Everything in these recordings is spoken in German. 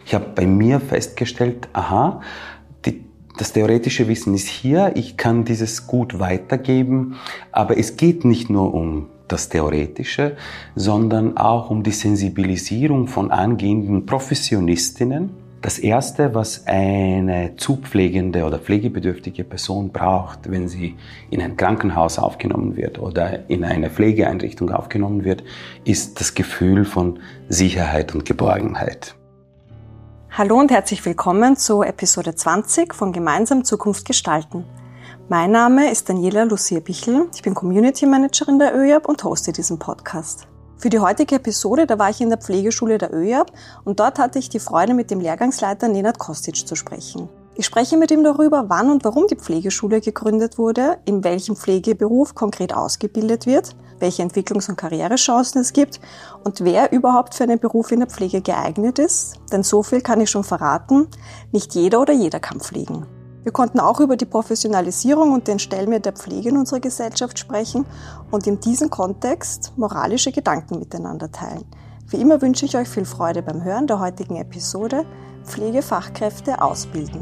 Ich habe bei mir festgestellt, das theoretische Wissen ist hier, ich kann dieses gut weitergeben, aber es geht nicht nur um das Theoretische, sondern auch um die Sensibilisierung von angehenden Professionistinnen. Das Erste, was eine zu pflegende oder pflegebedürftige Person braucht, wenn sie in ein Krankenhaus aufgenommen wird oder in eine Pflegeeinrichtung aufgenommen wird, ist das Gefühl von Sicherheit und Geborgenheit. Hallo und herzlich willkommen zu Episode 20 von Gemeinsam Zukunft gestalten. Mein Name ist Daniela Lucia Bichl, ich bin Community Managerin der ÖJAP und hoste diesen Podcast. Für die heutige Episode, da war ich in der Pflegeschule der ÖJAP und dort hatte ich die Freude, mit dem Lehrgangsleiter Nenad Kostic zu sprechen. Ich spreche mit ihm darüber, wann und warum die Pflegeschule gegründet wurde, in welchem Pflegeberuf konkret ausgebildet wird, welche Entwicklungs- und Karrierechancen es gibt und wer überhaupt für einen Beruf in der Pflege geeignet ist. Denn so viel kann ich schon verraten, nicht jeder oder jeder kann pflegen. Wir konnten auch über die Professionalisierung und den Stellenwert der Pflege in unserer Gesellschaft sprechen und in diesem Kontext moralische Gedanken miteinander teilen. Wie immer wünsche ich euch viel Freude beim Hören der heutigen Episode Pflegefachkräfte ausbilden.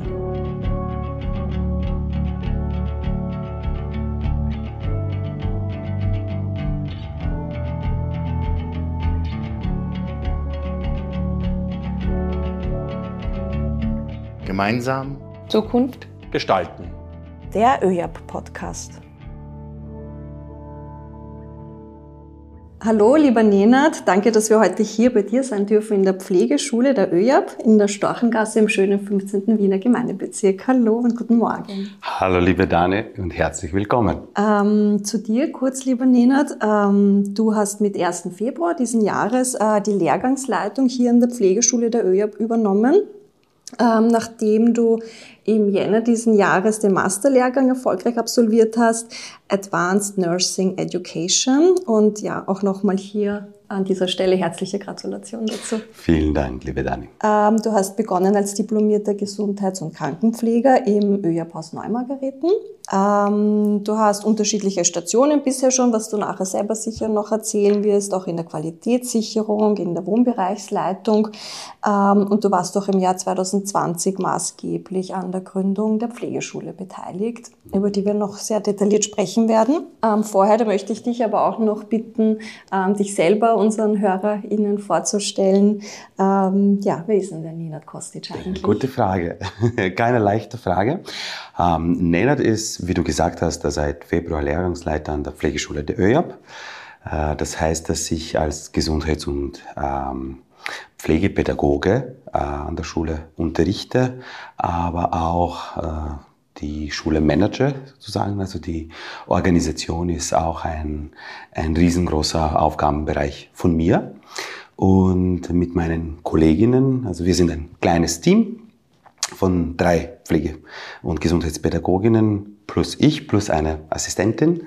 Gemeinsam Zukunft gestalten. Der ÖJAP-Podcast. Hallo, lieber Nenad, danke, dass wir heute hier bei dir sein dürfen in der Pflegeschule der ÖJAP in der Storchengasse im schönen 15. Wiener Gemeindebezirk. Hallo und guten Morgen. Hallo, liebe Dani und herzlich willkommen. Zu dir kurz, lieber Nenad. Du hast mit 1. Februar diesen Jahres die Lehrgangsleitung hier in der Pflegeschule der ÖJAP übernommen. Nachdem du im Jänner diesen Jahres den Masterlehrgang erfolgreich absolviert hast, Advanced Nursing Education. Und ja, auch nochmal hier an dieser Stelle herzliche Gratulation dazu. Vielen Dank, liebe Dani. Du hast begonnen als diplomierter Gesundheits- und Krankenpfleger im ÖJAP-Haus Neumargarethen. Du hast unterschiedliche Stationen bisher schon, was du nachher selber sicher noch erzählen wirst, auch in der Qualitätssicherung, in der Wohnbereichsleitung. Und du warst auch im Jahr 2020 maßgeblich an der Gründung der Pflegeschule beteiligt, über die wir noch sehr detailliert sprechen werden. Vorher, da möchte ich dich aber auch noch bitten, dich selber unseren HörerInnen vorzustellen. Wer ist denn der Nenad Kostic eigentlich? Gute Frage. Keine leichte Frage. Nenad ist, wie du gesagt hast, seit Februar Lehrgangsleiter an der Pflegeschule der ÖJAP. Das heißt, dass ich als Gesundheits- und Pflegepädagoge an der Schule unterrichte, aber auch die Schule manage sozusagen. Also die Organisation ist auch ein riesengroßer Aufgabenbereich von mir. Und mit meinen Kolleginnen, also wir sind ein kleines Team von 3 Pflege- und Gesundheitspädagoginnen plus ich, plus eine Assistentin.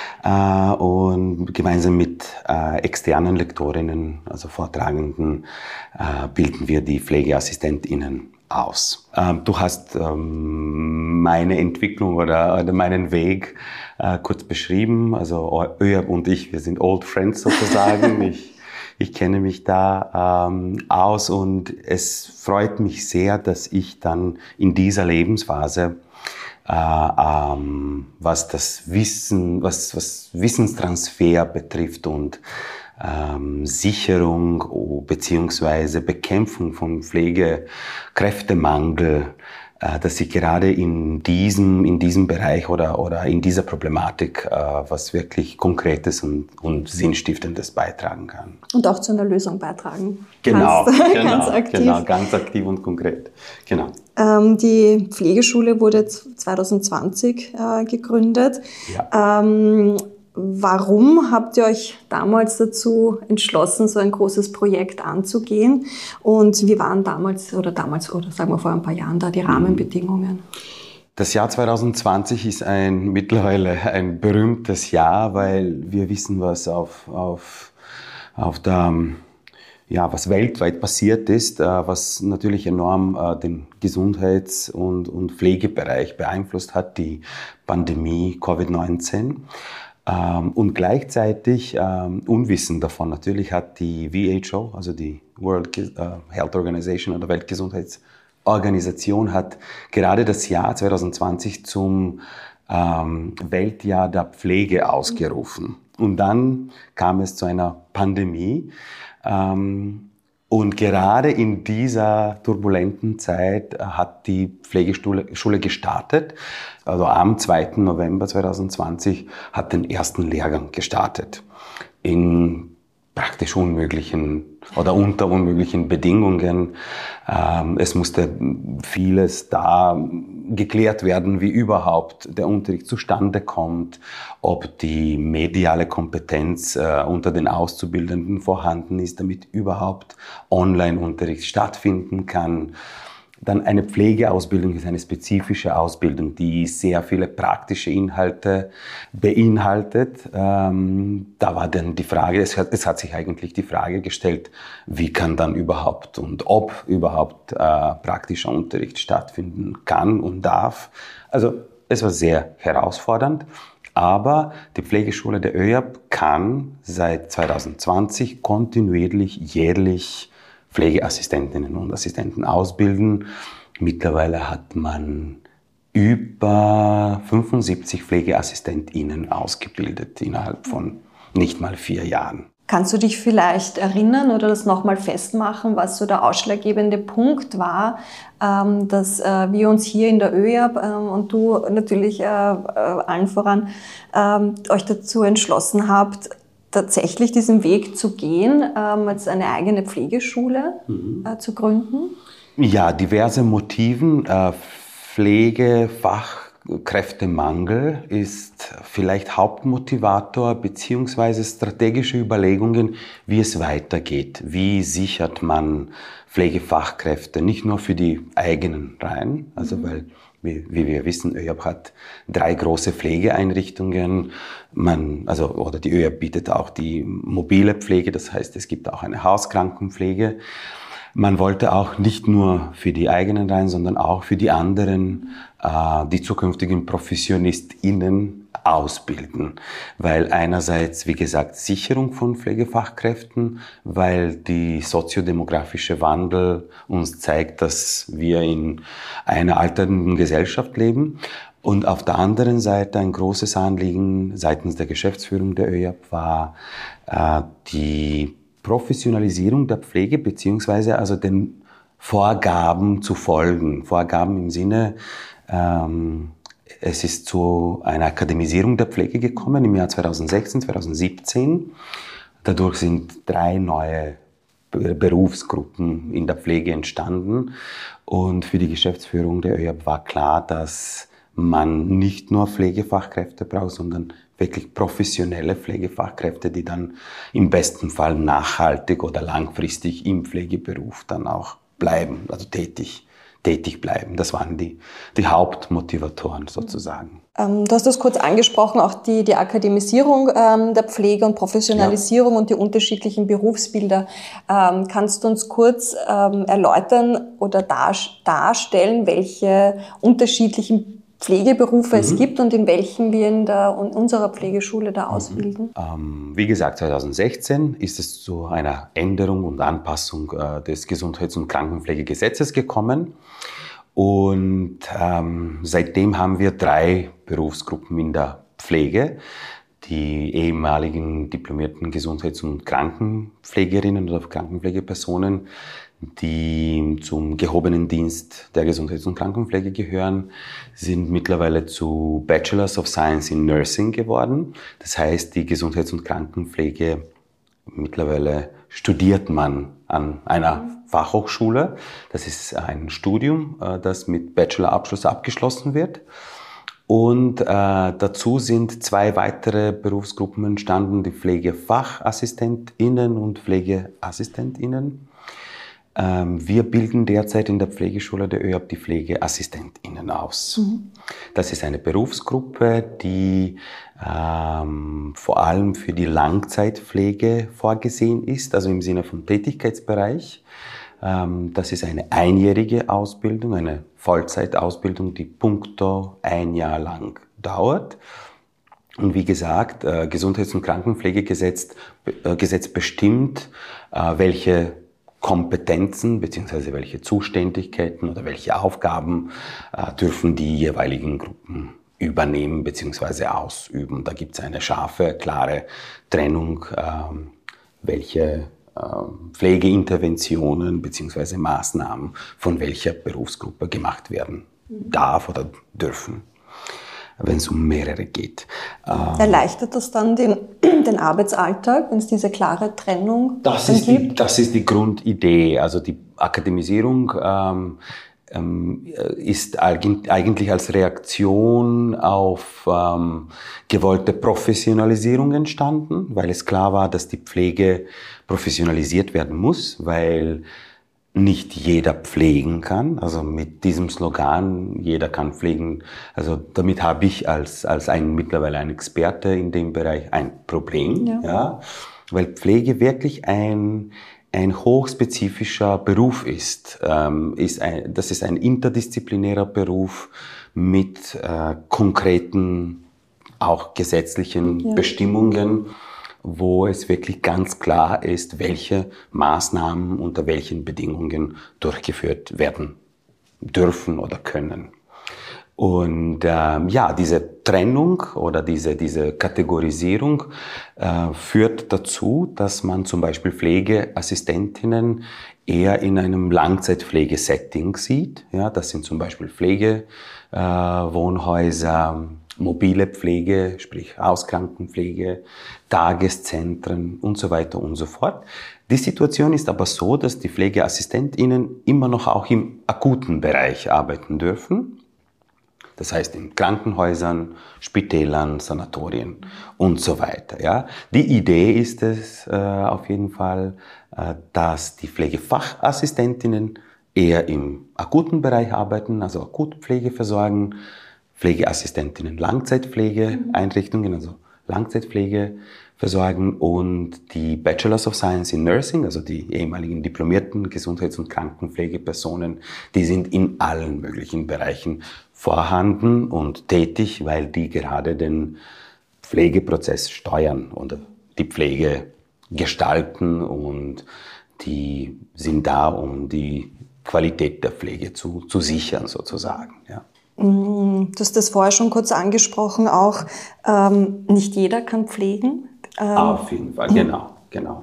Und gemeinsam mit externen Lektorinnen, also Vortragenden, bilden wir die PflegeassistentInnen aus. Du hast meine Entwicklung oder meinen Weg kurz beschrieben. Also ÖJAP und ich, wir sind Old Friends sozusagen. Ich kenne mich da aus und es freut mich sehr, dass ich dann in dieser Lebensphase, was das Wissen, was Wissenstransfer betrifft und Sicherung beziehungsweise Bekämpfung von Pflegekräftemangel, dass ich gerade in diesem Bereich oder in dieser Problematik was wirklich Konkretes und Sinnstiftendes beitragen kann. Und auch zu einer Lösung beitragen. Genau, ganz aktiv. Genau, ganz aktiv und konkret. Genau. Die Pflegeschule wurde 2020 gegründet. Ja. Warum habt ihr euch damals dazu entschlossen, so ein großes Projekt anzugehen? Und wie waren damals oder sagen wir vor ein paar Jahren da die Rahmenbedingungen? Das Jahr 2020 ist mittlerweile ein berühmtes Jahr, weil wir wissen, was was weltweit passiert ist, was natürlich enorm den Gesundheits- und Pflegebereich beeinflusst hat, die Pandemie Covid-19. Und gleichzeitig unwissend davon. Natürlich hat die WHO, also die World Health Organization oder Weltgesundheitsorganisation, hat gerade das Jahr 2020 zum Weltjahr der Pflege ausgerufen. Und dann kam es zu einer Pandemie. Und gerade in dieser turbulenten Zeit hat die Pflegeschule gestartet. Also am 2. November 2020 hat den ersten Lehrgang gestartet. In praktisch unmöglichen oder unter unmöglichen Bedingungen. Es musste vieles da geklärt werden, wie überhaupt der Unterricht zustande kommt, ob die mediale Kompetenz unter den Auszubildenden vorhanden ist, damit überhaupt Online-Unterricht stattfinden kann. Dann eine Pflegeausbildung ist eine spezifische Ausbildung, die sehr viele praktische Inhalte beinhaltet. Da war dann die Frage, es hat sich eigentlich die Frage gestellt, wie kann dann überhaupt und ob überhaupt praktischer Unterricht stattfinden kann und darf. Also es war sehr herausfordernd. Aber die Pflegeschule der ÖJAP kann seit 2020 kontinuierlich jährlich Pflegeassistentinnen und Assistenten ausbilden. Mittlerweile hat man über 75 PflegeassistentInnen ausgebildet innerhalb von nicht mal 4 Jahren. Kannst du dich vielleicht erinnern oder das nochmal festmachen, was so der ausschlaggebende Punkt war, dass wir uns hier in der ÖJAP und du natürlich allen voran euch dazu entschlossen habt, tatsächlich diesen Weg zu gehen, als eine eigene Pflegeschule zu gründen? Ja, diverse Motiven. Pflegefachkräftemangel ist vielleicht Hauptmotivator beziehungsweise strategische Überlegungen, wie es weitergeht. Wie sichert man Pflegefachkräfte, nicht nur für die eigenen Reihen, also weil wie wir wissen, ÖJAP hat 3 große Pflegeeinrichtungen. Die ÖJAP bietet auch die mobile Pflege, das heißt, es gibt auch eine Hauskrankenpflege. Man wollte auch nicht nur für die eigenen Reihen, sondern auch für die anderen, die zukünftigen ProfessionistInnen ausbilden. Weil einerseits, wie gesagt, Sicherung von Pflegefachkräften, weil die soziodemografische Wandel uns zeigt, dass wir in einer alternden Gesellschaft leben. Und auf der anderen Seite ein großes Anliegen seitens der Geschäftsführung der ÖJAP war die Professionalisierung der Pflege, beziehungsweise also den Vorgaben zu folgen. Vorgaben im Sinne, es ist zu einer Akademisierung der Pflege gekommen im Jahr 2016, 2017. Dadurch sind 3 neue Berufsgruppen in der Pflege entstanden. Und für die Geschäftsführung der ÖJAP war klar, dass man nicht nur Pflegefachkräfte braucht, sondern wirklich professionelle Pflegefachkräfte, die dann im besten Fall nachhaltig oder langfristig im Pflegeberuf dann auch bleiben, also tätig bleiben. Das waren die Hauptmotivatoren sozusagen. Du hast das kurz angesprochen, auch die Akademisierung der Pflege und Professionalisierung und die unterschiedlichen Berufsbilder. Kannst du uns kurz erläutern oder darstellen, welche unterschiedlichen Pflegeberufe es gibt und in welchen wir in unserer Pflegeschule da ausbilden? Wie gesagt, 2016 ist es zu einer Änderung und Anpassung des Gesundheits- und Krankenpflegegesetzes gekommen. Und seitdem haben wir 3 Berufsgruppen in der Pflege. Die ehemaligen diplomierten Gesundheits- und Krankenpflegerinnen oder Krankenpflegepersonen, die zum gehobenen Dienst der Gesundheits- und Krankenpflege gehören, sind mittlerweile zu Bachelors of Science in Nursing geworden. Das heißt, die Gesundheits- und Krankenpflege mittlerweile studiert man an einer Fachhochschule. Das ist ein Studium, das mit Bachelorabschluss abgeschlossen wird. Und dazu sind 2 weitere Berufsgruppen entstanden, die PflegefachassistentInnen und PflegeassistentInnen. Wir bilden derzeit in der Pflegeschule der ÖJAP die PflegeassistentInnen aus. Das ist eine Berufsgruppe, die vor allem für die Langzeitpflege vorgesehen ist, also im Sinne von Tätigkeitsbereich. Das ist eine einjährige Ausbildung, eine Vollzeitausbildung, die punkto 1 Jahr lang dauert. Und wie gesagt, Gesundheits- und Krankenpflegegesetz bestimmt, welche Kompetenzen bzw. welche Zuständigkeiten oder welche Aufgaben dürfen die jeweiligen Gruppen übernehmen bzw. ausüben. Da gibt es eine scharfe, klare Trennung, welche Pflegeinterventionen bzw. Maßnahmen von welcher Berufsgruppe gemacht werden darf oder dürfen, wenn es um mehrere geht. Erleichtert das dann den Arbeitsalltag, wenn es diese klare Trennung gibt? Das ist die Grundidee. Also die Akademisierung ist eigentlich als Reaktion auf gewollte Professionalisierung entstanden, weil es klar war, dass die Pflege professionalisiert werden muss, weil nicht jeder pflegen kann. Also mit diesem Slogan, jeder kann pflegen, also damit habe ich als mittlerweile ein Experte in dem Bereich ein Problem, ja, weil Pflege wirklich ein hochspezifischer Beruf ist. Das ist ein interdisziplinärer Beruf mit konkreten, auch gesetzlichen Bestimmungen, wo es wirklich ganz klar ist, welche Maßnahmen unter welchen Bedingungen durchgeführt werden dürfen oder können. Und diese Trennung oder diese Kategorisierung führt dazu, dass man zum Beispiel Pflegeassistentinnen eher in einem Langzeitpflegesetting sieht. Ja, das sind zum Beispiel Pflegewohnhäuser, mobile Pflege, sprich Hauskrankenpflege, Tageszentren und so weiter und so fort. Die Situation ist aber so, dass die PflegeassistentInnen immer noch auch im akuten Bereich arbeiten dürfen. Das heißt in Krankenhäusern, Spitälern, Sanatorien und so weiter. Ja. Die Idee ist es auf jeden Fall, dass die Pflegefachassistentinnen eher im akuten Bereich arbeiten, also Akutpflege versorgen, Pflegeassistentinnen Langzeitpflegeeinrichtungen, also Langzeitpflege versorgen und die Bachelors of Science in Nursing, also die ehemaligen diplomierten Gesundheits- und Krankenpflegepersonen, die sind in allen möglichen Bereichen vorhanden und tätig, weil die gerade den Pflegeprozess steuern und die Pflege gestalten und die sind da, um die Qualität der Pflege zu sichern sozusagen, ja. Du hast das vorher schon kurz angesprochen, auch nicht jeder kann pflegen. Auf jeden Fall, genau.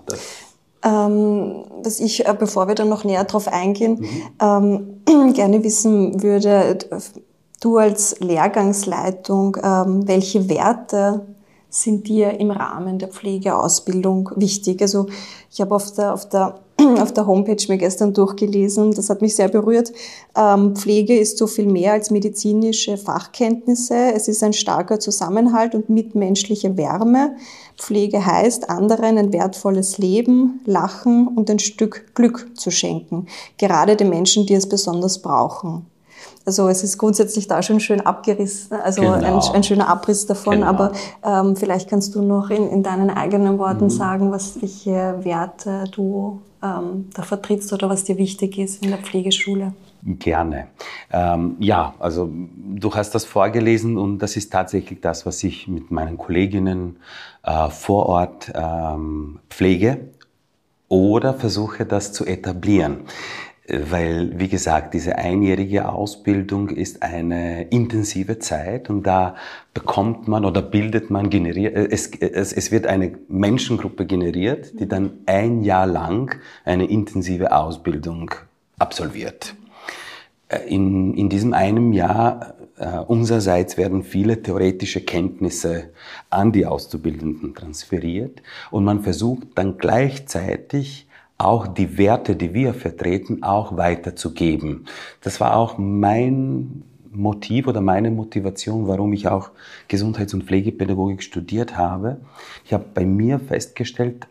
Was ich, bevor wir dann noch näher drauf eingehen, gerne wissen würde, du als Lehrgangsleitung, welche Werte sind dir im Rahmen der Pflegeausbildung wichtig? Also ich habe auf der Homepage mir gestern durchgelesen, das hat mich sehr berührt. Pflege ist so viel mehr als medizinische Fachkenntnisse. Es ist ein starker Zusammenhalt und mitmenschliche Wärme. Pflege heißt, anderen ein wertvolles Leben, Lachen und ein Stück Glück zu schenken. Gerade den Menschen, die es besonders brauchen. Also es ist grundsätzlich da schon schön abgerissen, also ein schöner Abriss davon, aber vielleicht kannst du noch in deinen eigenen Worten sagen, welche Werte du da vertrittst oder was dir wichtig ist in der Pflegeschule. Gerne. Also du hast das vorgelesen und das ist tatsächlich das, was ich mit meinen Kolleginnen vor Ort pflege oder versuche, das zu etablieren. Weil, wie gesagt, diese einjährige Ausbildung ist eine intensive Zeit und da bekommt man oder bildet man, es wird eine Menschengruppe generiert, die dann ein Jahr lang eine intensive Ausbildung absolviert. In diesem einem Jahr unsererseits werden viele theoretische Kenntnisse an die Auszubildenden transferiert und man versucht dann gleichzeitig auch die Werte, die wir vertreten, auch weiterzugeben. Das war auch mein Motiv oder meine Motivation, warum ich auch Gesundheits- und Pflegepädagogik studiert habe. Ich habe bei mir festgestellt,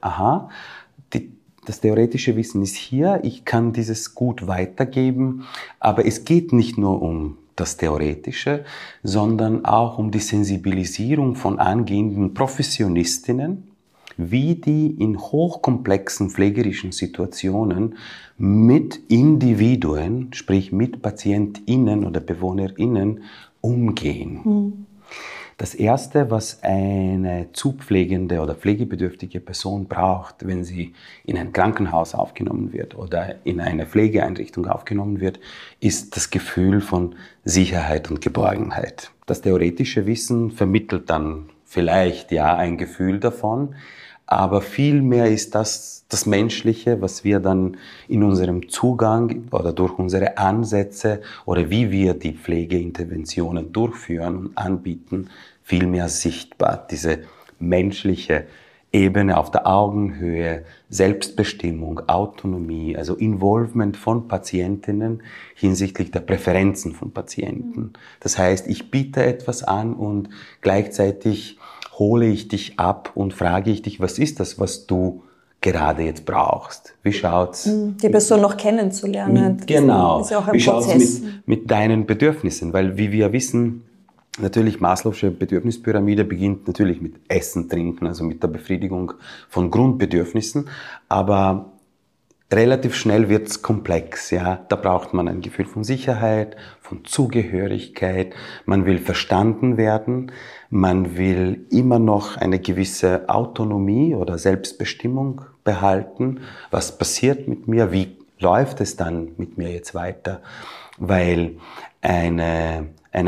das theoretische Wissen ist hier, ich kann dieses gut weitergeben, aber es geht nicht nur um das Theoretische, sondern auch um die Sensibilisierung von angehenden Professionistinnen, wie die in hochkomplexen pflegerischen Situationen mit Individuen, sprich mit PatientInnen oder BewohnerInnen umgehen. Das Erste, was eine zu pflegende oder pflegebedürftige Person braucht, wenn sie in ein Krankenhaus aufgenommen wird oder in eine Pflegeeinrichtung aufgenommen wird, ist das Gefühl von Sicherheit und Geborgenheit. Das theoretische Wissen vermittelt dann vielleicht ja ein Gefühl davon, aber vielmehr ist das Menschliche, was wir dann in unserem Zugang oder durch unsere Ansätze oder wie wir die Pflegeinterventionen durchführen und anbieten, viel mehr sichtbar. Diese menschliche Ebene auf der Augenhöhe, Selbstbestimmung, Autonomie, also Involvement von Patientinnen hinsichtlich der Präferenzen von Patienten. Das heißt, ich biete etwas an und gleichzeitig hole ich dich ab und frage ich dich, was ist das, was du gerade jetzt brauchst? Wie schaut's? Die Person noch kennenzulernen. Genau. Ist ja auch ein Wie schaut's Prozess. mit deinen Bedürfnissen? Weil, wie wir wissen, natürlich Maslow'sche Bedürfnispyramide beginnt natürlich mit Essen, Trinken, also mit der Befriedigung von Grundbedürfnissen, aber relativ schnell wird's komplex, ja. Da braucht man ein Gefühl von Sicherheit, von Zugehörigkeit. Man will verstanden werden. Man will immer noch eine gewisse Autonomie oder Selbstbestimmung behalten. Was passiert mit mir? Wie läuft es dann mit mir jetzt weiter? Weil eine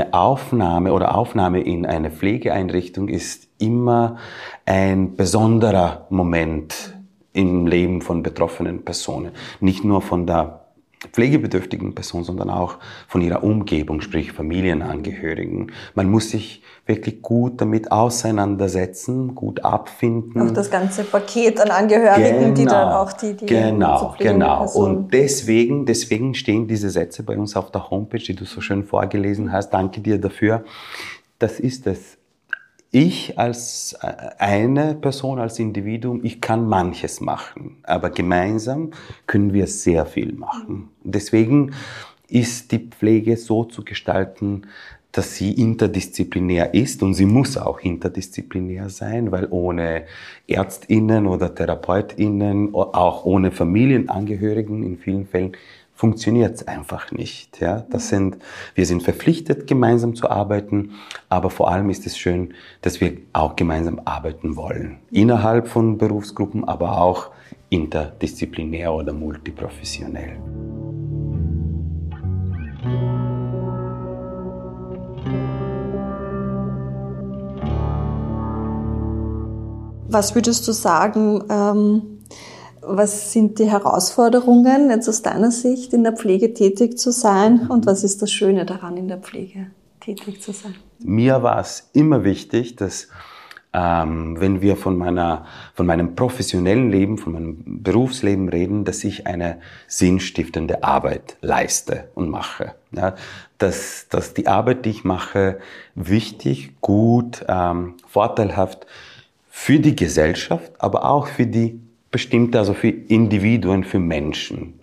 Aufnahme in eine Pflegeeinrichtung ist immer ein besonderer Moment im Leben von betroffenen Personen. Nicht nur von der pflegebedürftigen Person, sondern auch von ihrer Umgebung, sprich Familienangehörigen. Man muss sich wirklich gut damit auseinandersetzen, gut abfinden. Auch das ganze Paket an Angehörigen, die dann auch die Genau. Und deswegen stehen diese Sätze bei uns auf der Homepage, die du so schön vorgelesen hast. Danke dir dafür. Das ist es. Ich als eine Person, als Individuum, ich kann manches machen, aber gemeinsam können wir sehr viel machen. Deswegen ist die Pflege so zu gestalten, dass sie interdisziplinär ist und sie muss auch interdisziplinär sein, weil ohne ÄrztInnen oder TherapeutInnen, auch ohne Familienangehörigen in vielen Fällen funktioniert es einfach nicht. Ja? Wir sind verpflichtet, gemeinsam zu arbeiten, aber vor allem ist es schön, dass wir auch gemeinsam arbeiten wollen. Innerhalb von Berufsgruppen, aber auch interdisziplinär oder multiprofessionell. Was würdest du sagen, was sind die Herausforderungen, jetzt aus deiner Sicht, in der Pflege tätig zu sein? Und was ist das Schöne daran, in der Pflege tätig zu sein? Mir war es immer wichtig, dass wenn wir von meinem professionellen Leben, von meinem Berufsleben reden, dass ich eine sinnstiftende Arbeit leiste und mache. Ja, dass die Arbeit, die ich mache, wichtig, gut, vorteilhaft für die Gesellschaft, aber auch für die bestimmte, also für Individuen, für Menschen.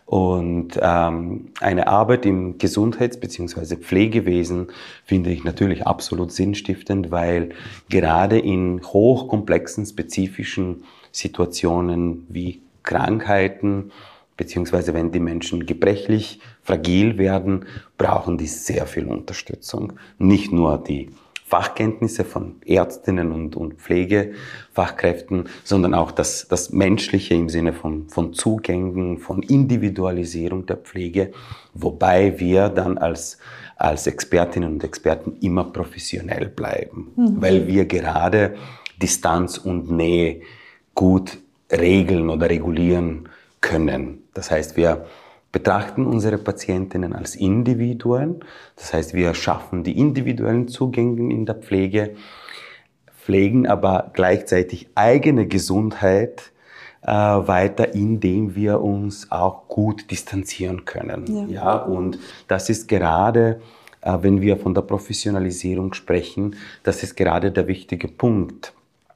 Und eine Arbeit im Gesundheits- bzw. Pflegewesen finde ich natürlich absolut sinnstiftend, weil gerade in hochkomplexen, spezifischen Situationen wie Krankheiten, beziehungsweise wenn die Menschen gebrechlich, fragil werden, brauchen die sehr viel Unterstützung. Nicht nur die Fachkenntnisse von Ärztinnen und Pflegefachkräften, sondern auch das Menschliche im Sinne von Zugängen, von Individualisierung der Pflege, wobei wir dann als Expertinnen und Experten immer professionell bleiben, weil wir gerade Distanz und Nähe gut regeln oder regulieren können. Das heißt, wir betrachten unsere Patientinnen als Individuen. Das heißt, wir schaffen die individuellen Zugänge in der Pflege, pflegen aber gleichzeitig eigene Gesundheit weiter, indem wir uns auch gut distanzieren können. Ja, und das ist gerade, wenn wir von der Professionalisierung sprechen, das ist gerade der wichtige Punkt.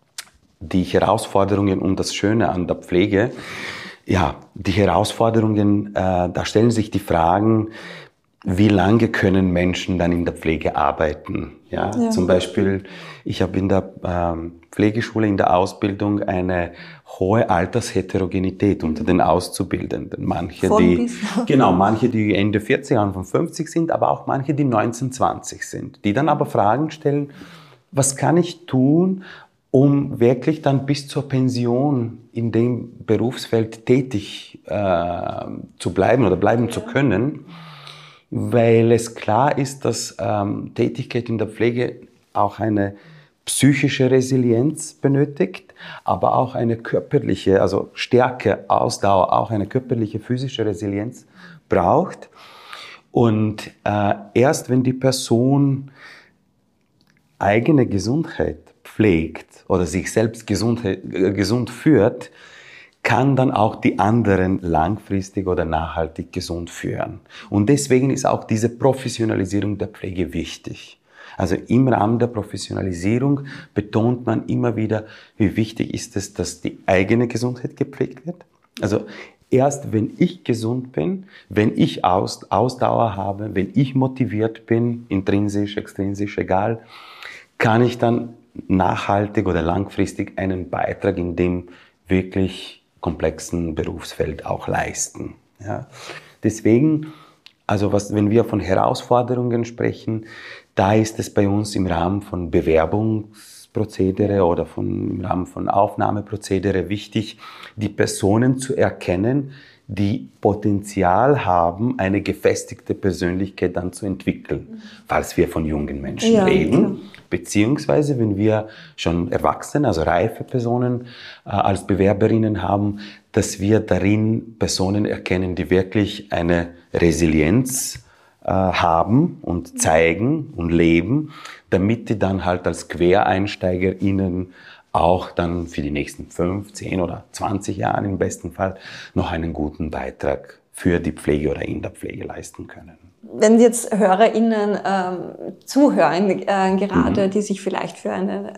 Die Herausforderungen und das Schöne an der Pflege, ja, die Herausforderungen, da stellen sich die Fragen, wie lange können Menschen dann in der Pflege arbeiten? Ja. Zum Beispiel, ich habe in der Pflegeschule, in der Ausbildung eine hohe Altersheterogenität unter den Auszubildenden. Manche, die Ende 40, Anfang 50 sind, aber auch manche, die 19, 20 sind, die dann aber Fragen stellen, was kann ich tun, um wirklich dann bis zur Pension in dem Berufsfeld tätig zu bleiben oder bleiben zu können, weil es klar ist, dass Tätigkeit in der Pflege auch eine psychische Resilienz benötigt, aber auch eine körperliche, also Stärke, Ausdauer, auch eine körperliche, physische Resilienz braucht. Und erst wenn die Person eigene Gesundheit pflegt oder sich selbst gesund führt, kann dann auch die anderen langfristig oder nachhaltig gesund führen. Und deswegen ist auch diese Professionalisierung der Pflege wichtig. Also im Rahmen der Professionalisierung betont man immer wieder, wie wichtig ist es, dass die eigene Gesundheit gepflegt wird. Also erst wenn ich gesund bin, wenn ich Ausdauer habe, wenn ich motiviert bin, intrinsisch, extrinsisch, egal, kann ich dann nachhaltig oder langfristig einen Beitrag in dem wirklich komplexen Berufsfeld auch leisten. Ja. Deswegen, also wenn wir von Herausforderungen sprechen, da ist es bei uns im Rahmen von Bewerbungsprozedere oder im Rahmen von Aufnahmeprozedere wichtig, die Personen zu erkennen, die Potenzial haben, eine gefestigte Persönlichkeit dann zu entwickeln, falls wir von jungen Menschen reden. Genau. Beziehungsweise, wenn wir schon Erwachsene, also reife Personen als Bewerberinnen haben, dass wir darin Personen erkennen, die wirklich eine Resilienz haben und zeigen und leben, damit die dann halt als QuereinsteigerInnen auch dann für die nächsten 5, 10 oder 20 Jahre im besten Fall noch einen guten Beitrag für die Pflege oder in der Pflege leisten können. Wenn jetzt HörerInnen zuhören, gerade die sich vielleicht für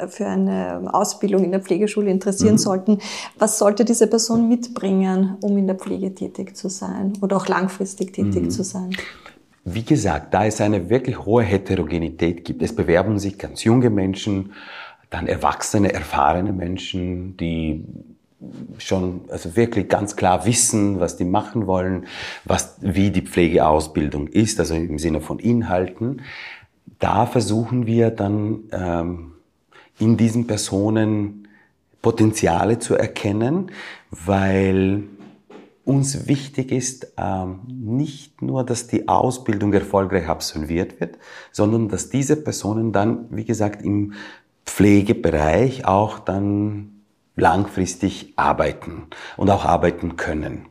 eine Ausbildung in der Pflegeschule interessieren sollten, was sollte diese Person mitbringen, um in der Pflege tätig zu sein oder auch langfristig tätig zu sein? Wie gesagt, da es eine wirklich hohe Heterogenität gibt, es bewerben sich ganz junge Menschen, dann erwachsene, erfahrene Menschen, die schon also wirklich ganz klar wissen, was die machen wollen, wie die Pflegeausbildung ist, also im Sinne von Inhalten. Da versuchen wir dann in diesen Personen Potenziale zu erkennen, weil uns wichtig ist nicht nur, dass die Ausbildung erfolgreich absolviert wird, sondern dass diese Personen dann, wie gesagt, im Pflegebereich auch dann langfristig arbeiten und auch arbeiten können.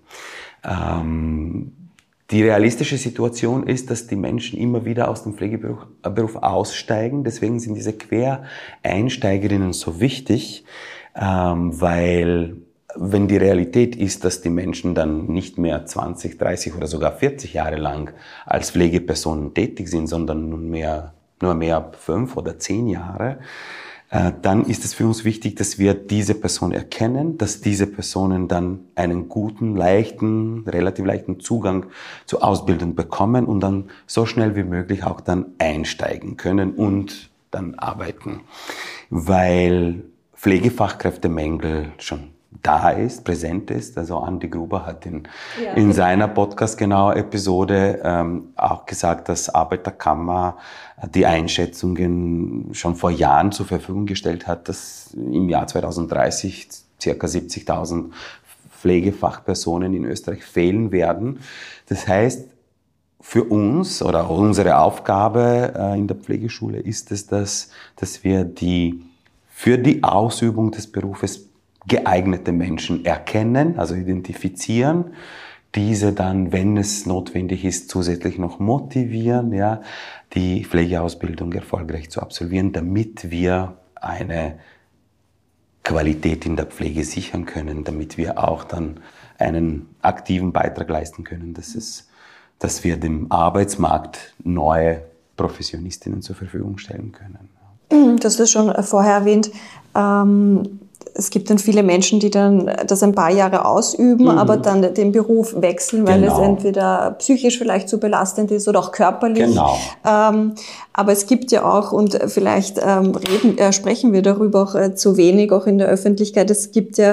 Die realistische Situation ist, dass die Menschen immer wieder aus dem Pflegeberuf aussteigen. Deswegen sind diese Quereinsteigerinnen so wichtig, weil wenn die Realität ist, dass die Menschen dann nicht mehr 20, 30 oder sogar 40 Jahre lang als Pflegepersonen tätig sind, sondern nur mehr 5 oder 10 Jahre, dann ist es für uns wichtig, dass wir diese Person erkennen, dass diese Personen dann einen guten, relativ leichten Zugang zur Ausbildung bekommen und dann so schnell wie möglich auch dann einsteigen können und dann arbeiten. Weil Pflegefachkräftemängel schon da ist, präsent ist. Also Andi Gruber hat in seiner Podcast-Episode auch gesagt, dass Arbeiterkammer die Einschätzungen schon vor Jahren zur Verfügung gestellt hat, dass im Jahr 2030 ca. 70.000 Pflegefachpersonen in Österreich fehlen werden. Das heißt, für uns oder unsere Aufgabe in der Pflegeschule ist es, dass wir für die Ausübung des Berufes geeignete Menschen erkennen, also identifizieren, diese dann, wenn es notwendig ist, zusätzlich noch motivieren, ja, die Pflegeausbildung erfolgreich zu absolvieren, damit wir eine Qualität in der Pflege sichern können, damit wir auch dann einen aktiven Beitrag leisten können, dass wir dem Arbeitsmarkt neue Professionistinnen zur Verfügung stellen können. Du hast es schon vorher erwähnt, es gibt dann viele Menschen, die dann das ein paar Jahre ausüben, aber dann den Beruf wechseln, weil es entweder psychisch vielleicht zu belastend ist oder auch körperlich. Genau. Aber es gibt ja auch, und vielleicht sprechen wir darüber auch zu wenig, auch in der Öffentlichkeit, es gibt ja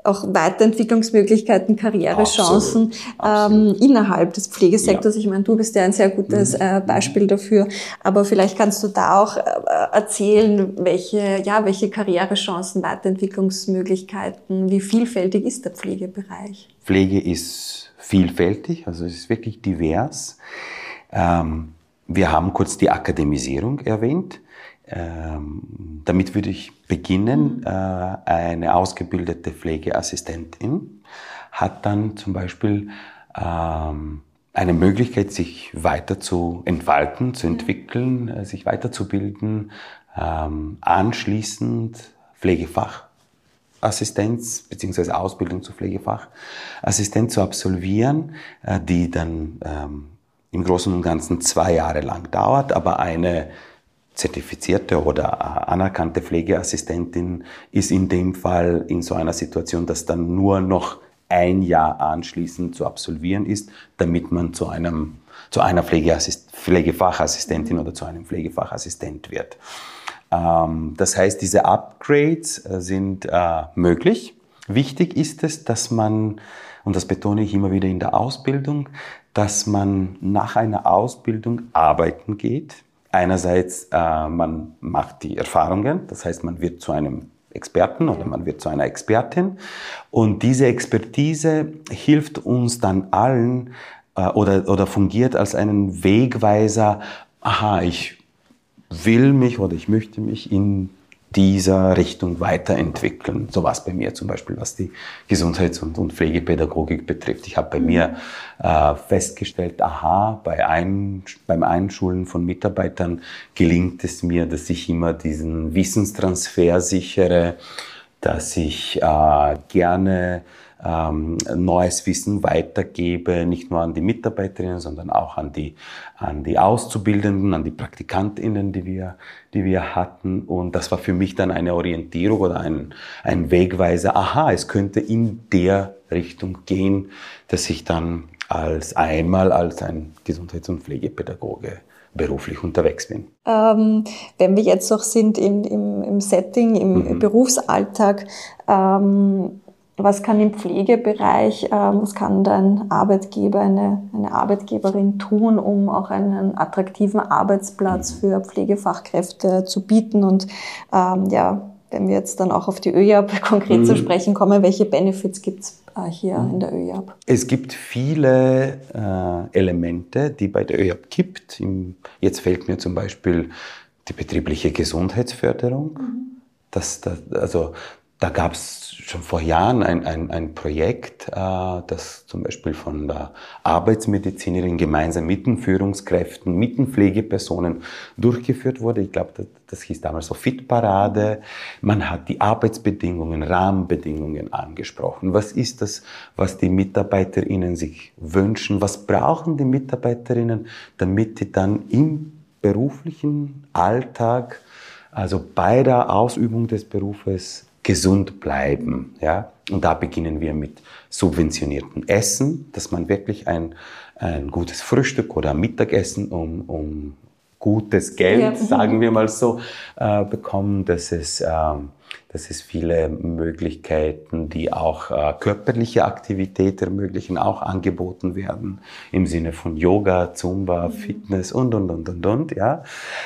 auch Weiterentwicklungsmöglichkeiten, Karrierechancen Absolut. Innerhalb des Pflegesektors. Ja. Ich meine, du bist ja ein sehr gutes Beispiel dafür, aber vielleicht kannst du da auch erzählen, welche Karrierechancen, Weiterentwicklungsmöglichkeiten, wie vielfältig ist der Pflegebereich? Pflege ist vielfältig, also es ist wirklich divers. Wir haben kurz die Akademisierung erwähnt. Damit würde ich beginnen. Eine ausgebildete Pflegeassistentin hat dann zum Beispiel eine Möglichkeit, sich weiter zu entfalten, zu entwickeln, sich weiterzubilden, anschließend Pflegefachassistenz bzw. Ausbildung zur Pflegefachassistent zu absolvieren, die dann im Großen und Ganzen 2 Jahre lang dauert, aber eine zertifizierte oder anerkannte Pflegeassistentin ist in dem Fall in so einer Situation, dass dann nur noch 1 Jahr anschließend zu absolvieren ist, damit man zu einer Pflegefachassistentin oder zu einem Pflegefachassistent wird. Das heißt, diese Upgrades sind möglich. Wichtig ist es, dass man, und das betone ich immer wieder in der Ausbildung, dass man nach einer Ausbildung arbeiten geht. Einerseits, man macht die Erfahrungen, das heißt, man wird zu einem Experten oder man wird zu einer Expertin. Und diese Expertise hilft uns dann allen oder fungiert als einen Wegweiser. Aha, ich will mich oder ich möchte mich in dieser Richtung weiterentwickeln. So war es bei mir zum Beispiel, was die Gesundheits- und Pflegepädagogik betrifft. Ich habe bei mir festgestellt, beim Einschulen von Mitarbeitern gelingt es mir, dass ich immer diesen Wissenstransfer sichere, dass ich gerne neues Wissen weitergebe, nicht nur an die Mitarbeiterinnen, sondern auch an die Auszubildenden, an die PraktikantInnen, die wir hatten. Und das war für mich dann eine Orientierung oder ein Wegweiser. Es könnte in der Richtung gehen, dass ich dann als ein Gesundheits- und Pflegepädagoge beruflich unterwegs bin. Wenn wir jetzt noch sind im Setting, im Berufsalltag, was kann im Pflegebereich, was kann dein Arbeitgeber, eine Arbeitgeberin tun, um auch einen attraktiven Arbeitsplatz für Pflegefachkräfte zu bieten? Und wenn wir jetzt dann auch auf die ÖJAP konkret zu sprechen kommen, welche Benefits gibt's hier in der ÖJAP? Es gibt viele Elemente, die bei der ÖJAP gibt. Jetzt fällt mir zum Beispiel die betriebliche Gesundheitsförderung. Da gab es schon vor Jahren ein Projekt, das zum Beispiel von der Arbeitsmedizinerin gemeinsam mit den Führungskräften, mit den Pflegepersonen durchgeführt wurde. Ich glaube, das hieß damals so Fit-Parade. Man hat die Arbeitsbedingungen, Rahmenbedingungen angesprochen. Was ist das, was die MitarbeiterInnen sich wünschen? Was brauchen die MitarbeiterInnen, damit die dann im beruflichen Alltag, also bei der Ausübung des Berufes, gesund bleiben, ja. Und da beginnen wir mit subventioniertem Essen, dass man wirklich ein gutes Frühstück oder Mittagessen um gutes Geld, sagen wir mal so, bekommen, dass es viele Möglichkeiten, die auch körperliche Aktivität ermöglichen, auch angeboten werden, im Sinne von Yoga, Zumba, Fitness und, ja.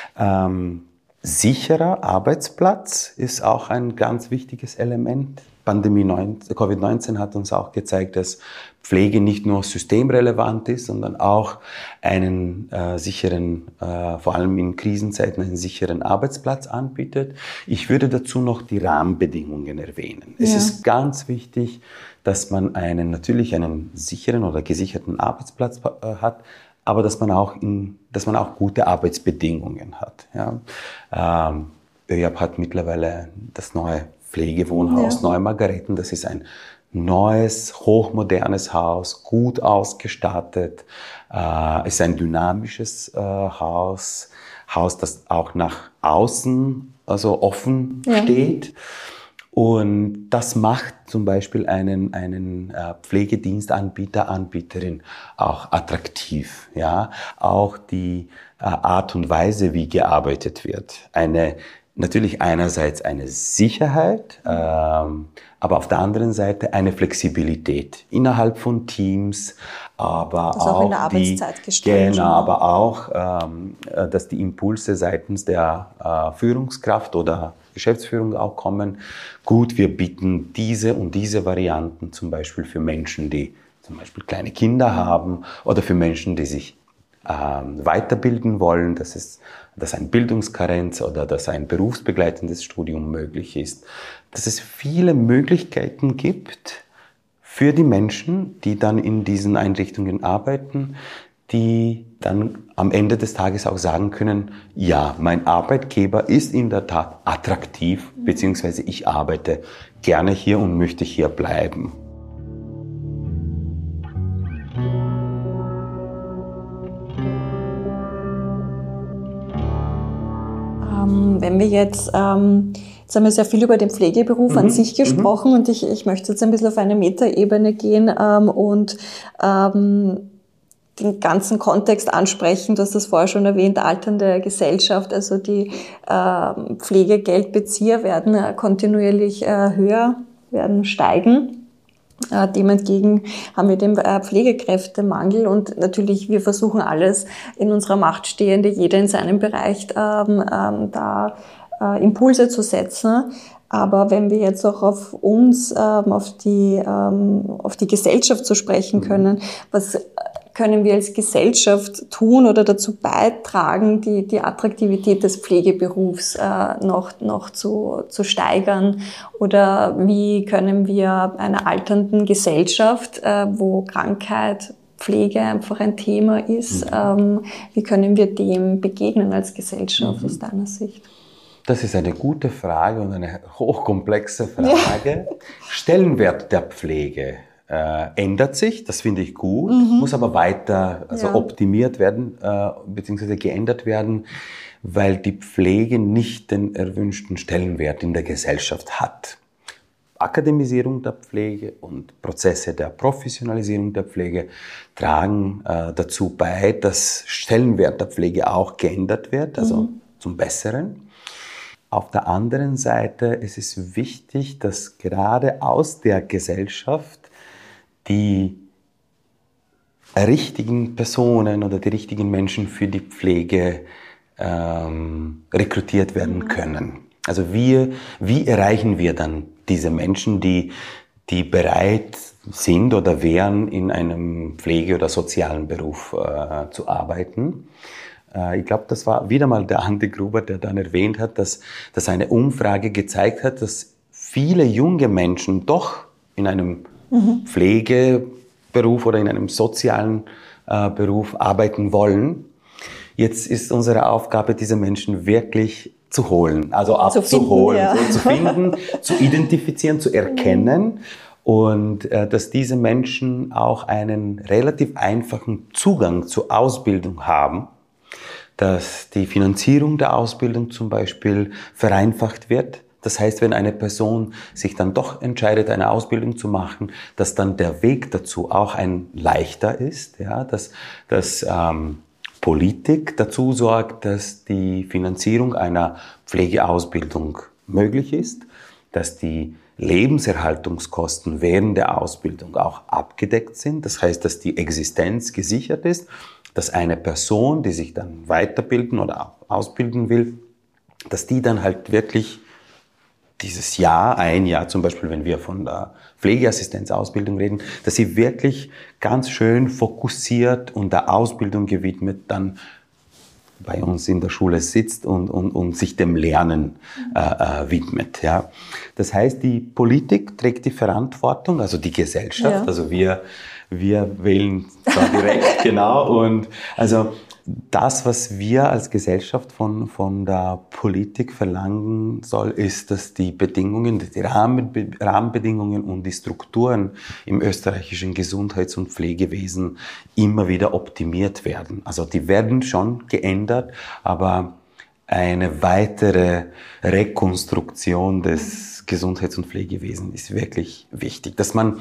Sicherer Arbeitsplatz ist auch ein ganz wichtiges Element. Covid-19 hat uns auch gezeigt, dass Pflege nicht nur systemrelevant ist, sondern auch einen sicheren, vor allem in Krisenzeiten, einen sicheren Arbeitsplatz anbietet. Ich würde dazu noch die Rahmenbedingungen erwähnen. Ja. Es ist ganz wichtig, dass man einen sicheren oder gesicherten Arbeitsplatz hat, aber dass man auch gute Arbeitsbedingungen hat. Ja. ÖJAP hat mittlerweile das neue Pflegewohnhaus Neumargarethen. Das ist ein neues, hochmodernes Haus, gut ausgestattet. Es ist ein dynamisches Haus, das auch nach außen also offen steht. Und das macht zum Beispiel einen Pflegedienstanbieter, Anbieterin auch attraktiv. Ja, auch die Art und Weise, wie gearbeitet wird. Eine natürlich einerseits eine Sicherheit, aber auf der anderen Seite eine Flexibilität innerhalb von Teams, aber also auch in der Arbeitszeit gestalten. Genau, aber auch, dass die Impulse seitens der Führungskraft oder Geschäftsführung auch kommen. Gut, wir bieten diese und diese Varianten zum Beispiel für Menschen, die zum Beispiel kleine Kinder haben oder für Menschen, die sich weiterbilden wollen, dass ein Bildungskarenz oder dass ein berufsbegleitendes Studium möglich ist. Dass es viele Möglichkeiten gibt für die Menschen, die dann in diesen Einrichtungen arbeiten, die dann am Ende des Tages auch sagen können, ja, mein Arbeitgeber ist in der Tat attraktiv, beziehungsweise ich arbeite gerne hier und möchte hier bleiben. Wenn wir jetzt haben wir sehr viel über den Pflegeberuf an sich gesprochen und ich möchte jetzt ein bisschen auf eine Metaebene gehen und den ganzen Kontext ansprechen. Du hast das vorher schon erwähnt, alternde Gesellschaft, also die Pflegegeldbezieher werden kontinuierlich höher, werden steigen. Dem entgegen haben wir den Pflegekräftemangel und natürlich, wir versuchen alles in unserer Macht Stehende, jeder in seinem Bereich da Impulse zu setzen. Aber wenn wir jetzt auch auf uns, auf die Gesellschaft zu sprechen können, was können wir als Gesellschaft tun oder dazu beitragen, die Attraktivität des Pflegeberufs noch zu steigern? Oder wie können wir einer alternden Gesellschaft, wo Krankheit, Pflege einfach ein Thema ist, wie können wir dem begegnen als Gesellschaft aus deiner Sicht? Das ist eine gute Frage und eine hochkomplexe Frage. Ja. Stellenwert der Pflege ändert sich, das finde ich gut, muss aber weiter optimiert werden bzw. geändert werden, weil die Pflege nicht den erwünschten Stellenwert in der Gesellschaft hat. Akademisierung der Pflege und Prozesse der Professionalisierung der Pflege tragen dazu bei, dass Stellenwert der Pflege auch geändert wird, also zum Besseren. Auf der anderen Seite ist es wichtig, dass gerade aus der Gesellschaft die richtigen Personen oder die richtigen Menschen für die Pflege rekrutiert werden können. Also wie erreichen wir dann diese Menschen, die bereit sind oder wären, in einem Pflege- oder sozialen Beruf zu arbeiten? Ich glaube, das war wieder mal der Andi Gruber, der dann erwähnt hat, dass eine Umfrage gezeigt hat, dass viele junge Menschen doch in einem Pflegeberuf oder in einem sozialen Beruf arbeiten wollen. Jetzt ist unsere Aufgabe, diese Menschen wirklich zu holen, also abzuholen, zu finden, zu identifizieren, zu erkennen und dass diese Menschen auch einen relativ einfachen Zugang zur Ausbildung haben, dass die Finanzierung der Ausbildung zum Beispiel vereinfacht wird. Das heißt, wenn eine Person sich dann doch entscheidet, eine Ausbildung zu machen, dass dann der Weg dazu auch ein leichter ist, ja, dass Politik dazu sorgt, dass die Finanzierung einer Pflegeausbildung möglich ist, dass die Lebenserhaltungskosten während der Ausbildung auch abgedeckt sind. Das heißt, dass die Existenz gesichert ist, dass eine Person, die sich dann weiterbilden oder ausbilden will, dass die dann halt wirklich dieses Jahr, ein Jahr zum Beispiel, wenn wir von der Pflegeassistenzausbildung reden, dass sie wirklich ganz schön fokussiert und der Ausbildung gewidmet dann bei uns in der Schule sitzt und sich dem Lernen widmet. Ja. Das heißt, die Politik trägt die Verantwortung, also die Gesellschaft, also wir wählen zwar direkt, genau, und also das, was wir als Gesellschaft von der Politik verlangen soll, ist, dass die Bedingungen, die Rahmenbedingungen und die Strukturen im österreichischen Gesundheits- und Pflegewesen immer wieder optimiert werden. Also die werden schon geändert, aber eine weitere Rekonstruktion des Gesundheits- und Pflegewesens ist wirklich wichtig, dass man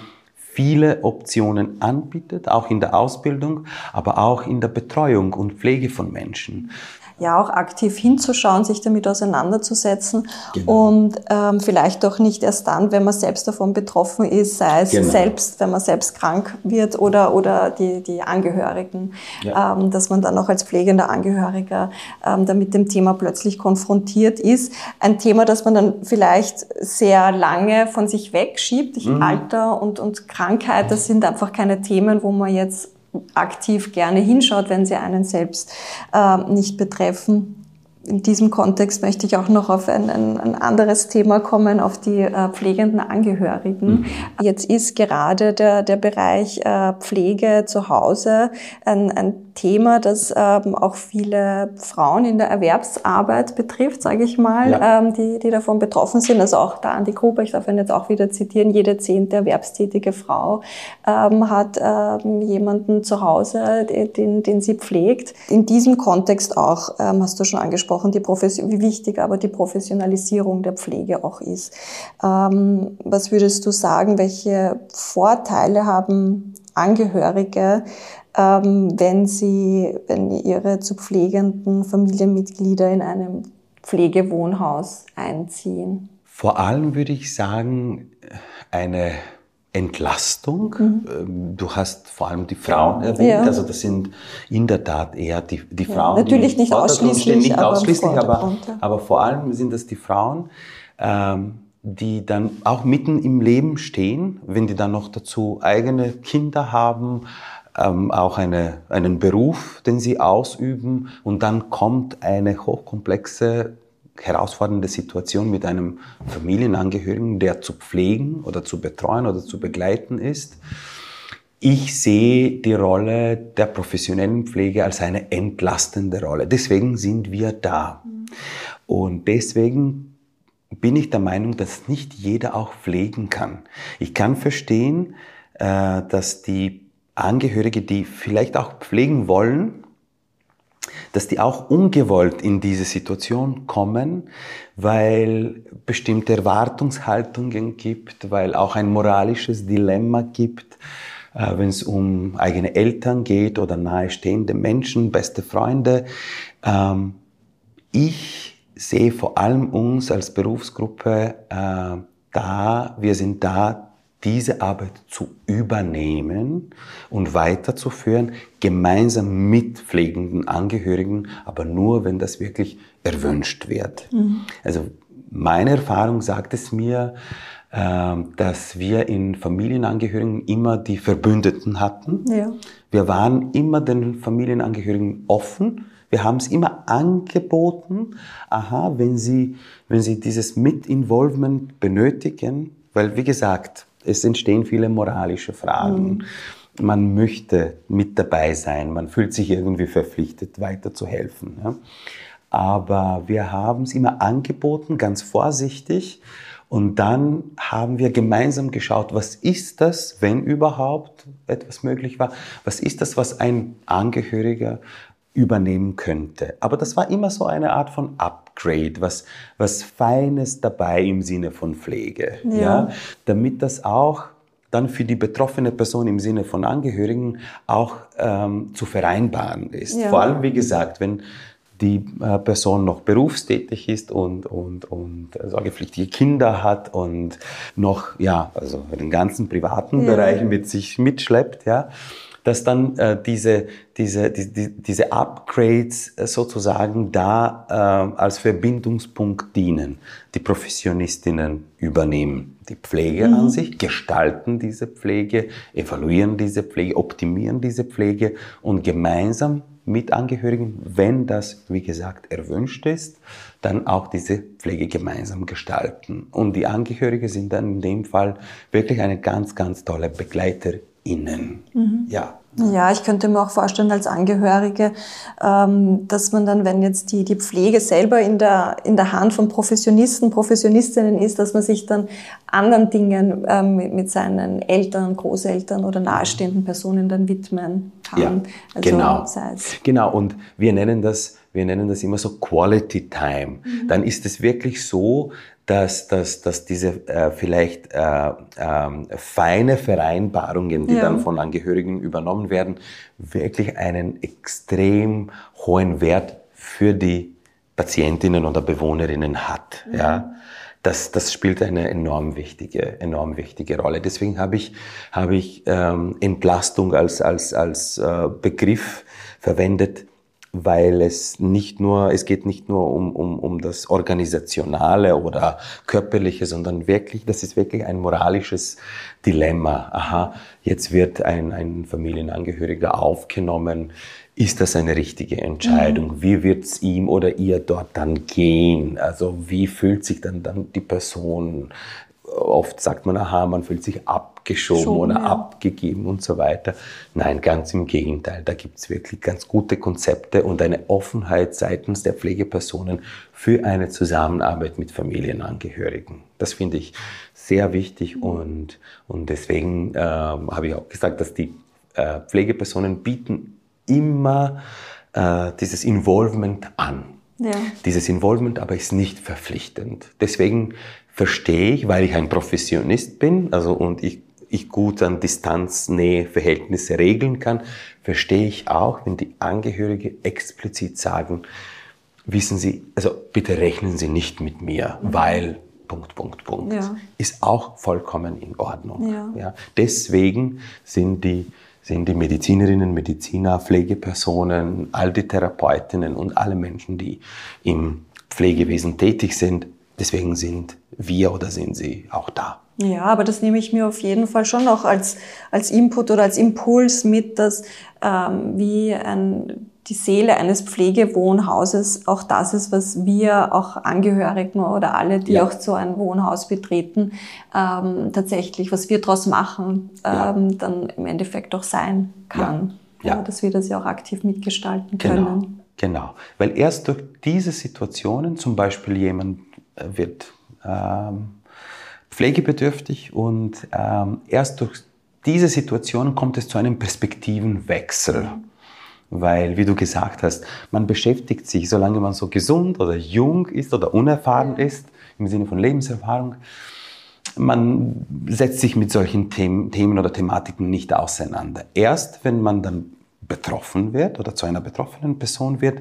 viele Optionen anbietet, auch in der Ausbildung, aber auch in der Betreuung und Pflege von Menschen. Ja, auch aktiv hinzuschauen, sich damit auseinanderzusetzen, Genau. Und vielleicht auch nicht erst dann, wenn man selbst davon betroffen ist, sei es selbst, wenn man selbst krank wird oder die Angehörigen, dass man dann auch als pflegender Angehöriger dann mit dem Thema plötzlich konfrontiert ist. Ein Thema, das man dann vielleicht sehr lange von sich wegschiebt. Alter und Krankheit, das sind einfach keine Themen, wo man jetzt aktiv gerne hinschaut, wenn sie einen selbst nicht betreffen. In diesem Kontext möchte ich auch noch auf ein anderes Thema kommen, auf die pflegenden Angehörigen. Jetzt ist gerade der Bereich Pflege zu Hause ein Thema, das auch viele Frauen in der Erwerbsarbeit betrifft, sage ich mal, die davon betroffen sind. Also auch da an die Gruppe, ich darf ihn jetzt auch wieder zitieren, jede 10. erwerbstätige Frau hat jemanden zu Hause, den sie pflegt. In diesem Kontext auch, hast du schon angesprochen, wie wichtig aber die Professionalisierung der Pflege auch ist. Was würdest du sagen, welche Vorteile haben Angehörige, wenn ihre zu pflegenden Familienmitglieder in einem Pflegewohnhaus einziehen? Vor allem würde ich sagen, eine Entlastung. Du hast vor allem die Frauen erwähnt, also das sind in der Tat eher die Frauen. Natürlich nicht ausschließlich, aber vor allem sind das die Frauen, die dann auch mitten im Leben stehen, wenn die dann noch dazu eigene Kinder haben, auch einen Beruf, den sie ausüben, und dann kommt eine hochkomplexe, herausfordernde Situation mit einem Familienangehörigen, der zu pflegen oder zu betreuen oder zu begleiten ist. Ich sehe die Rolle der professionellen Pflege als eine entlastende Rolle. Deswegen sind wir da. Und deswegen bin ich der Meinung, dass nicht jeder auch pflegen kann. Ich kann verstehen, dass die Angehörige, die vielleicht auch pflegen wollen, dass die auch ungewollt in diese Situation kommen, weil bestimmte Erwartungshaltungen gibt, weil auch ein moralisches Dilemma gibt, wenn es um eigene Eltern geht oder nahestehende Menschen, beste Freunde. Ich sehe vor allem uns als Berufsgruppe wir sind da, diese Arbeit zu übernehmen und weiterzuführen, gemeinsam mit pflegenden Angehörigen, aber nur, wenn das wirklich erwünscht wird. Also meine Erfahrung sagt es mir, dass wir in Familienangehörigen immer die Verbündeten hatten. Ja. Wir waren immer den Familienangehörigen offen. Wir haben es immer angeboten, wenn sie dieses Mit-Involvement benötigen, weil, wie gesagt, es entstehen viele moralische Fragen. Man möchte mit dabei sein, man fühlt sich irgendwie verpflichtet, weiterzuhelfen. Ja? Aber wir haben es immer angeboten, ganz vorsichtig. Und dann haben wir gemeinsam geschaut, was ist das, wenn überhaupt etwas möglich war? Was ist das, was ein Angehöriger übernehmen könnte? Aber das war immer so eine Art von Upgrade, was Feines dabei im Sinne von Pflege. Ja? Damit das auch dann für die betroffene Person im Sinne von Angehörigen auch zu vereinbaren ist. Ja. Vor allem, wie gesagt, wenn die Person noch berufstätig ist und sorgepflichtige Kinder hat und noch also den ganzen privaten Bereich mit sich mitschleppt, dass dann diese Upgrades sozusagen da als Verbindungspunkt dienen. Die Professionistinnen übernehmen die Pflege an sich, gestalten diese Pflege, evaluieren diese Pflege, optimieren diese Pflege und gemeinsam mit Angehörigen, wenn das, wie gesagt, erwünscht ist, dann auch diese Pflege gemeinsam gestalten. Und die Angehörigen sind dann in dem Fall wirklich eine ganz, ganz tolle BegleiterInnen. Ja, ich könnte mir auch vorstellen als Angehörige, dass man dann, wenn jetzt die Pflege selber in der Hand von Professionisten, Professionistinnen ist, dass man sich dann anderen Dingen mit seinen Eltern, Großeltern oder nahestehenden Personen dann widmen kann. Ja, also, genau. Und wir nennen das immer so Quality Time. Dann ist es wirklich so, dass diese vielleicht feine Vereinbarungen, die dann von Angehörigen übernommen werden, wirklich einen extrem hohen Wert für die Patientinnen oder Bewohnerinnen hat. Ja. Das spielt eine enorm wichtige Rolle. Deswegen habe ich Entlastung als Begriff verwendet, weil es geht nicht nur um das Organisationale oder Körperliche, sondern das ist wirklich ein moralisches Dilemma. Aha, jetzt wird ein Familienangehöriger aufgenommen. Ist das eine richtige Entscheidung? Wie wird es ihm oder ihr dort dann gehen? Also wie fühlt sich dann die Person? Oft sagt man, aha, man fühlt sich abgeschoben oder abgegeben und so weiter. Nein, ganz im Gegenteil. Da gibt es wirklich ganz gute Konzepte und eine Offenheit seitens der Pflegepersonen für eine Zusammenarbeit mit Familienangehörigen. Das finde ich sehr wichtig und deswegen habe ich auch gesagt, dass die Pflegepersonen bieten immer dieses Involvement an. Ja. Dieses Involvement aber ist nicht verpflichtend. Deswegen verstehe ich, weil ich ein Professionist bin, und ich gut an Distanz, Nähe, Verhältnisse regeln kann, verstehe ich auch, wenn die Angehörige explizit sagen, wissen Sie, also bitte rechnen Sie nicht mit mir, weil ... Ja. Ist auch vollkommen in Ordnung. Ja. Ja. Deswegen sind die Medizinerinnen, Mediziner, Pflegepersonen, all die Therapeutinnen und alle Menschen, die im Pflegewesen tätig sind, deswegen sind sie auch da. Ja, aber das nehme ich mir auf jeden Fall schon auch als Input oder als Impuls mit, dass die Seele eines Pflegewohnhauses auch das ist, was wir auch Angehörigen oder alle, die auch so ein Wohnhaus betreten, tatsächlich, was wir daraus machen, dann im Endeffekt auch sein kann. Ja, dass wir das ja auch aktiv mitgestalten können. Genau, weil erst durch diese Situationen, zum Beispiel jemand wird pflegebedürftig und erst durch diese Situationen kommt es zu einem Perspektivenwechsel. Weil, wie du gesagt hast, man beschäftigt sich, solange man so gesund oder jung ist oder unerfahren ist, im Sinne von Lebenserfahrung, man setzt sich mit solchen Themen oder Thematiken nicht auseinander. Erst wenn man dann betroffen wird oder zu einer betroffenen Person wird,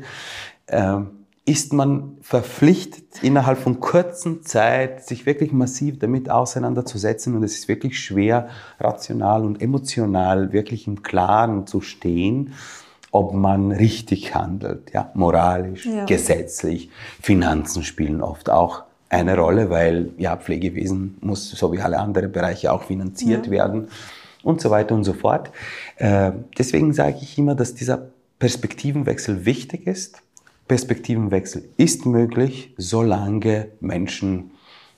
ist man verpflichtet, innerhalb von kurzer Zeit sich wirklich massiv damit auseinanderzusetzen. Und es ist wirklich schwer, rational und emotional wirklich im Klaren zu stehen, ob man richtig handelt, moralisch, gesetzlich. Finanzen spielen oft auch eine Rolle, weil Pflegewesen muss, so wie alle anderen Bereiche, auch finanziert werden und so weiter und so fort. Deswegen sage ich immer, dass dieser Perspektivenwechsel wichtig ist. Perspektivenwechsel ist möglich, solange Menschen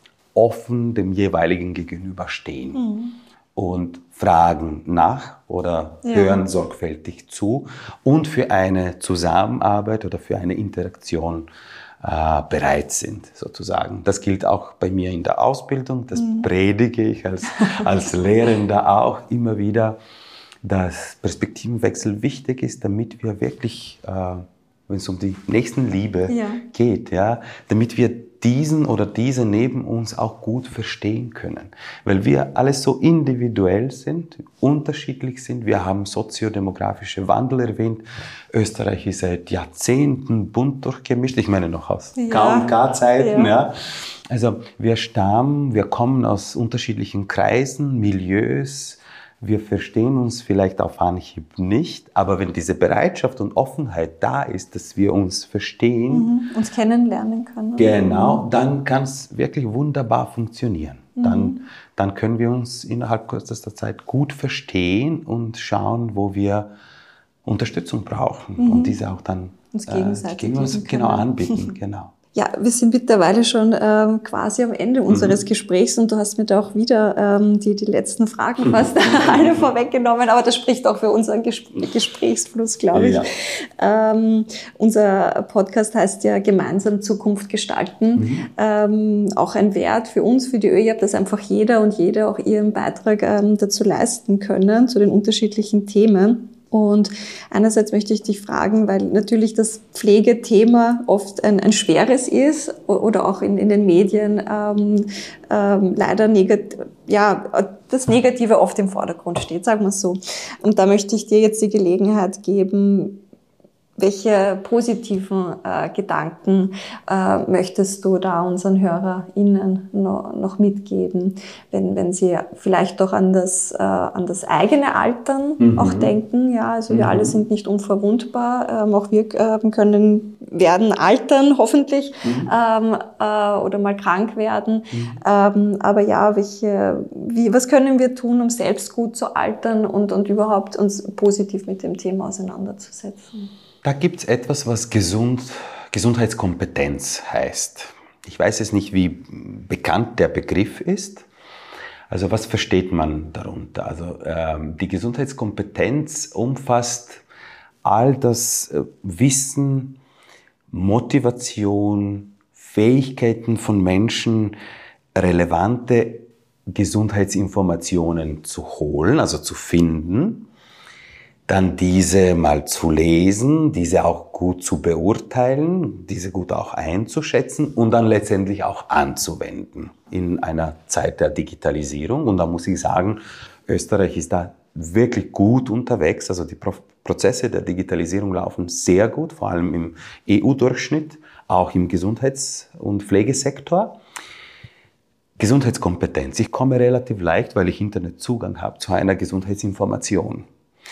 offen dem jeweiligen gegenüberstehen. Und fragen nach oder hören sorgfältig zu und für eine Zusammenarbeit oder für eine Interaktion bereit sind, sozusagen. Das gilt auch bei mir in der Ausbildung, das predige ich als Lehrender auch immer wieder, dass Perspektivenwechsel wichtig ist, damit wir wirklich, wenn es um die Nächstenliebe geht, damit wir diesen oder diese neben uns auch gut verstehen können. Weil wir alles so individuell sind, unterschiedlich sind. Wir haben soziodemografische Wandel erwähnt. Österreich ist seit Jahrzehnten bunt durchgemischt. Ich meine noch aus K&K-Zeiten. Also wir kommen aus unterschiedlichen Kreisen, Milieus. Wir verstehen uns vielleicht auf Anhieb nicht, aber wenn diese Bereitschaft und Offenheit da ist, dass wir uns verstehen, uns kennenlernen können. Genau, dann kann es wirklich wunderbar funktionieren. Dann können wir uns innerhalb kürzester Zeit gut verstehen und schauen, wo wir Unterstützung brauchen und diese auch dann uns gegenseitig anbieten. Genau. Ja, wir sind mittlerweile schon quasi am Ende unseres Gesprächs und du hast mir da auch wieder die letzten Fragen fast alle vorweggenommen, aber das spricht auch für unseren Gesprächsfluss, glaube ich. Ja. Unser Podcast heißt ja Gemeinsam Zukunft gestalten. Auch ein Wert für uns, für die ÖJAP, dass einfach jeder und jede auch ihren Beitrag dazu leisten können, zu den unterschiedlichen Themen. Und einerseits möchte ich dich fragen, weil natürlich das Pflegethema oft ein schweres ist oder auch in den Medien leider das Negative oft im Vordergrund steht, sagen wir es so. Und da möchte ich dir jetzt die Gelegenheit geben, welche positiven Gedanken möchtest du da unseren HörerInnen noch mitgeben, wenn sie vielleicht doch an das eigene Altern auch denken? Ja, also wir alle sind nicht unverwundbar, auch wir werden altern hoffentlich oder mal krank werden. Aber ja, was können wir tun, um selbst gut zu altern und überhaupt uns positiv mit dem Thema auseinanderzusetzen? Da gibt es etwas, was Gesundheitskompetenz heißt. Ich weiß jetzt nicht, wie bekannt der Begriff ist. Also was versteht man darunter? Also die Gesundheitskompetenz umfasst all das Wissen, Motivation, Fähigkeiten von Menschen, relevante Gesundheitsinformationen zu holen, also zu finden, dann diese mal zu lesen, diese auch gut zu beurteilen, diese gut auch einzuschätzen und dann letztendlich auch anzuwenden in einer Zeit der Digitalisierung. Und da muss ich sagen, Österreich ist da wirklich gut unterwegs. Also die Prozesse der Digitalisierung laufen sehr gut, vor allem im EU-Durchschnitt, auch im Gesundheits- und Pflegesektor. Gesundheitskompetenz. Ich komme relativ leicht, weil ich Internetzugang habe zu einer Gesundheitsinformation.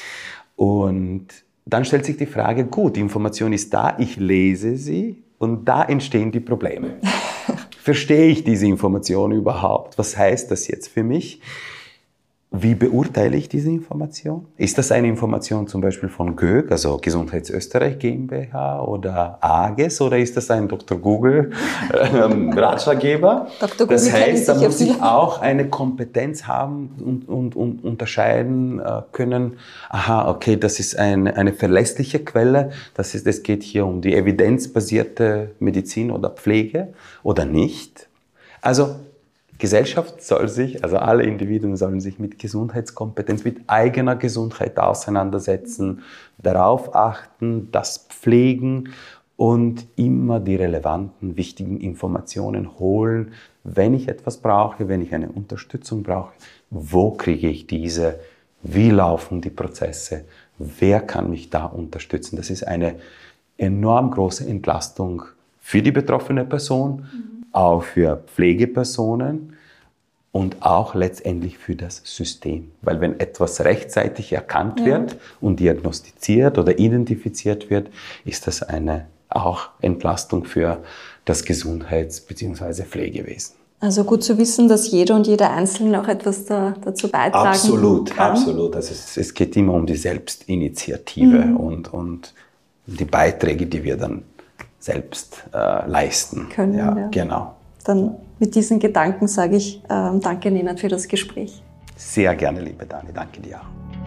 Und dann stellt sich die Frage, gut, die Information ist da, ich lese sie und da entstehen die Probleme. Verstehe ich diese Information überhaupt? Was heißt das jetzt für mich? Wie beurteile ich diese Information? Ist das eine Information zum Beispiel von GÖG, also Gesundheitsösterreich GmbH oder AGES, oder ist das ein Dr. Google Ratschlaggeber? Dr. Google, das heißt, da muss ich auch eine Kompetenz haben und unterscheiden können, aha, okay, das ist eine verlässliche Quelle, es geht hier um die evidenzbasierte Medizin oder Pflege oder nicht. Also Gesellschaft also alle Individuen sollen sich mit Gesundheitskompetenz, mit eigener Gesundheit auseinandersetzen, darauf achten, das pflegen und immer die relevanten, wichtigen Informationen holen, wenn ich etwas brauche, wenn ich eine Unterstützung brauche, wo kriege ich diese, wie laufen die Prozesse, wer kann mich da unterstützen. Das ist eine enorm große Entlastung für die betroffene Person, auch für Pflegepersonen und auch letztendlich für das System. Weil wenn etwas rechtzeitig erkannt wird und diagnostiziert oder identifiziert wird, ist das eine auch Entlastung für das Gesundheits- bzw. Pflegewesen. Also gut zu wissen, dass jeder und jeder Einzelne auch etwas dazu beitragen kann. Absolut. Also es geht immer um die Selbstinitiative und die Beiträge, die wir dann selbst leisten Können. Ja. Genau. Dann mit diesen Gedanken sage ich danke, Nina, für das Gespräch. Sehr gerne, liebe Dani. Danke dir auch.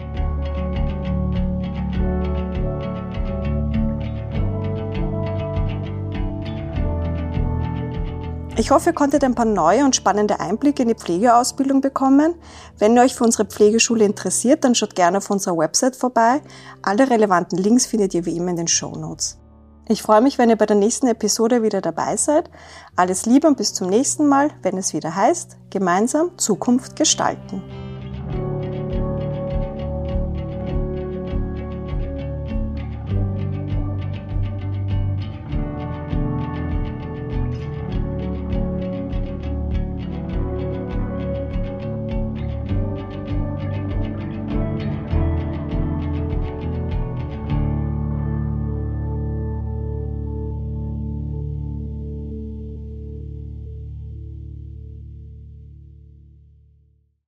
Ich hoffe, ihr konntet ein paar neue und spannende Einblicke in die Pflegeausbildung bekommen. Wenn ihr euch für unsere Pflegeschule interessiert, dann schaut gerne auf unserer Website vorbei. Alle relevanten Links findet ihr wie immer in den Shownotes. Ich freue mich, wenn ihr bei der nächsten Episode wieder dabei seid. Alles Liebe und bis zum nächsten Mal, wenn es wieder heißt, gemeinsam Zukunft gestalten.